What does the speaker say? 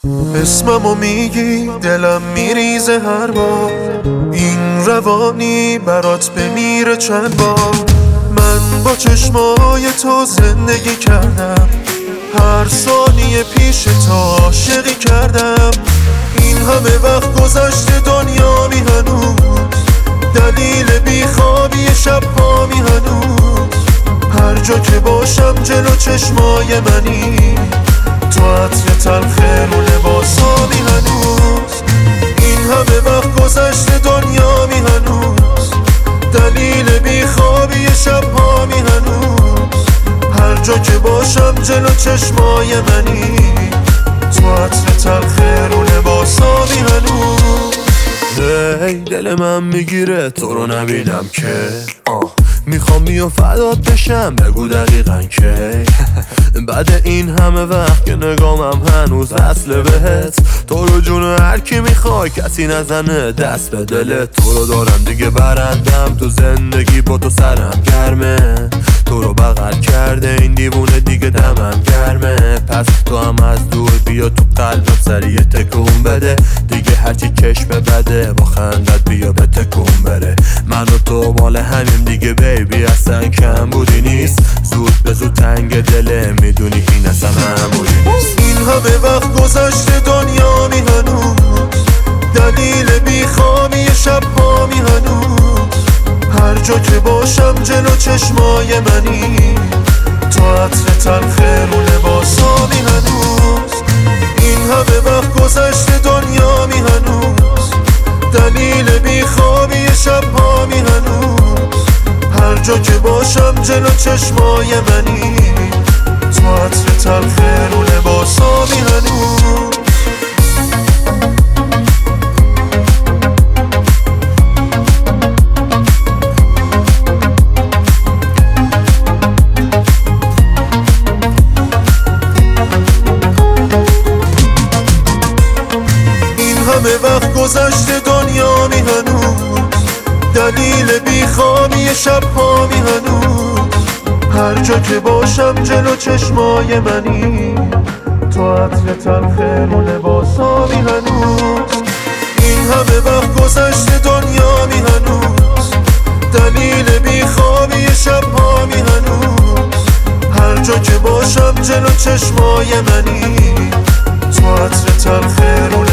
اسممو میگی دلم میریزه هر بار، این روانی برات بمیره چند بار. من با چشمای تو زندگی کردم، هر ثانیه پیش تو عاشقی کردم. این همه وقت گذشته دنیا می هنوز، دلیل بیخوابی شب ها می هنوز. هر جا که باشم جلو چشمای منی، تو عطر تلخ رو لباسا می هنوز. این همه وقت گذشته دنیا می هنوز، دلیل بیخوابی شب ها می هنوز. هر جا که باشم جلو چشمای منی، تو عطر تلخ رو لباسا می هنوز. هی دل من میگیره تو رو نبینم که میخوام بیام فدات بشم، بگو دقیقا که بعد این همه وقت که نگامم هنوز وصله بهت. تو رو جون هر کی میخوای کسی نزنه دست به دلت. تو رو دارم دیگه برندم تو زندگی، با تو سرم گرمه. تو رو بغل کرده این دیوونه دیگه دمم گرمه. پس تو هم از دور بیا تو قلبم سریع تکون بده. دیگه هرچی چشم بده با خندت بیا به تکون بره. من و تو مال همین دیگه بیبی، اصلا کم بودی نیست. زود به زود تنگ دله میدونی این اصلا معمولی نیست. این همه وقت گذشته دنیا می هنوز، دلیل بیخوابی شب ها می هنوز. هر جا که باشم جلو چشمای منی، تو عطر تلخ رو لباسا می هنوز. این همه وقت گذشته دنیا می هنوز، دلیل بیخوابی شب ها می هنوز. هر جا که باشم جلو چشمای منی، تو عطر تلخ رو لباسا می هنوز. همه وقت گذشته دنیا می هنوز، دلیل بیخوابی شب ها می هنوز. هر جا که باشم جلو چشمای منی، تو عطر تلخ رو لباسا می هنوز. این همه وقت گذشته دنیا می هنوز، دلیل بیخوابی شب ها می هنوز. هر جا که باشم جلو چشمای منی، تو عطر تلخ رو